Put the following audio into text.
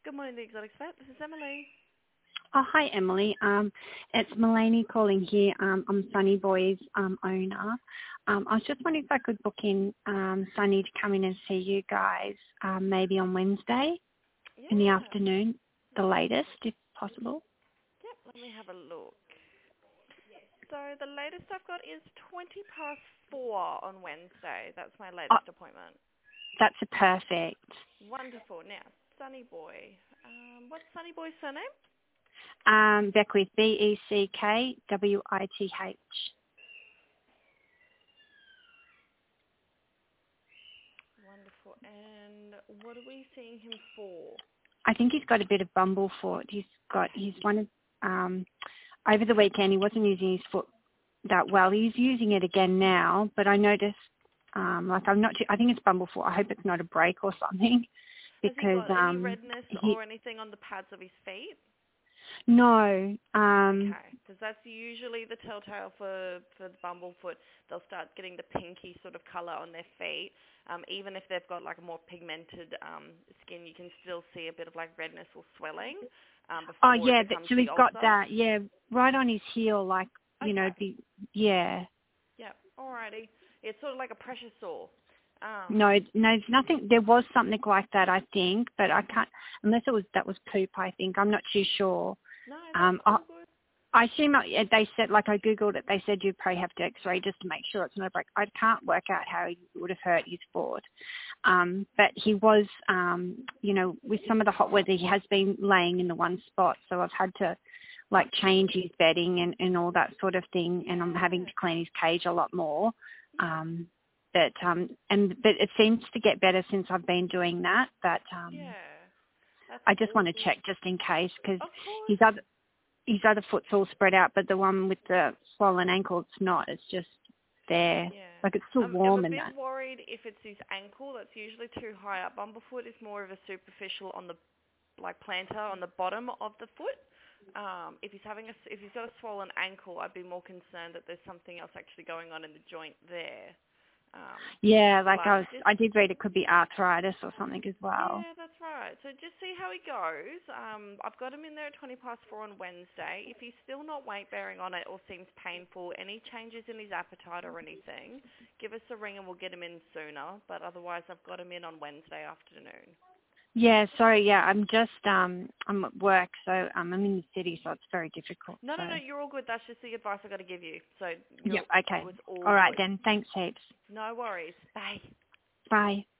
Good morning, the Exotics Vet. This is Emily. Oh, hi, Emily. It's Mulaney calling here. I'm Sunny Boy's owner. I was just wondering if I could book in Sunny to come in and see you guys maybe on Wednesday in the afternoon, the latest, if possible. Yep, let me have a look. So the latest I've got is 4:20 on Wednesday. That's my latest appointment. That's perfect. Wonderful. Now, Sunny Boy. What's Sunny Boy's surname? Beckwith, Beckwith. Wonderful. And what are we seeing him for? I think he's got a bit of bumblefoot. He's one of, over the weekend he wasn't using his foot that well. He's using it again now, but I noticed, I'm not too, I think it's bumblefoot. I hope it's not a break or something. Because, has he got any redness or anything on the pads of his feet? No. Okay, because that's usually the telltale for the bumblefoot. They'll start getting the pinky sort of colour on their feet. Even if they've got like a more pigmented skin, you can still see a bit of like redness or swelling. Oh yeah, so he's got that. Yeah, right on his heel, like yeah. Yeah. Alrighty. It's sort of like a pressure sore. No, nothing. There was something like that, I think, but I can't unless that was poop. I think I'm not too sure. No, that's all good. I assume they said, like I googled it. They said you probably have to X-ray just to make sure it's not a break. I can't work out how he would have hurt his foot, but he was, with some of the hot weather, he has been laying in the one spot. So I've had to like change his bedding and all that sort of thing, and I'm having to clean his cage a lot more. But it seems to get better since I've been doing that. But I just want to check just in case because his other foot's all spread out, but the one with the swollen ankle, it's not. It's just there. Yeah. Like it's still warm and that. I'm a bit worried if it's his ankle. That's usually too high up. Bumblefoot is more of a superficial on the plantar on the bottom of the foot. If he's got a swollen ankle, I'd be more concerned that there's something else actually going on in the joint there. I did read it could be arthritis or something as well. Yeah, that's right. So just see how he goes. I've got him in there at 4:20 on Wednesday. If he's still not weight-bearing on it or seems painful, any changes in his appetite or anything, give us a ring and we'll get him in sooner. But otherwise, I've got him in on Wednesday afternoon. Yeah, sorry, yeah, I'm at work, so I'm in the city, so it's very difficult. No, you're all good. That's just the advice I've got to give you. So okay. All right, then. Thanks heaps. No worries. Bye. Bye.